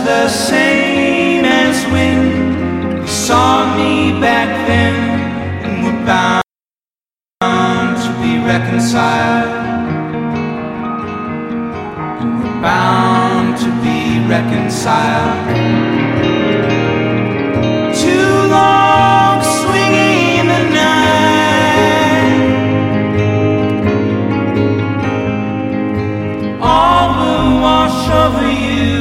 the same as when you saw me back then, and we're bound to be reconciled, and we're bound to be reconciled. Too long swinging the night, all will wash over you.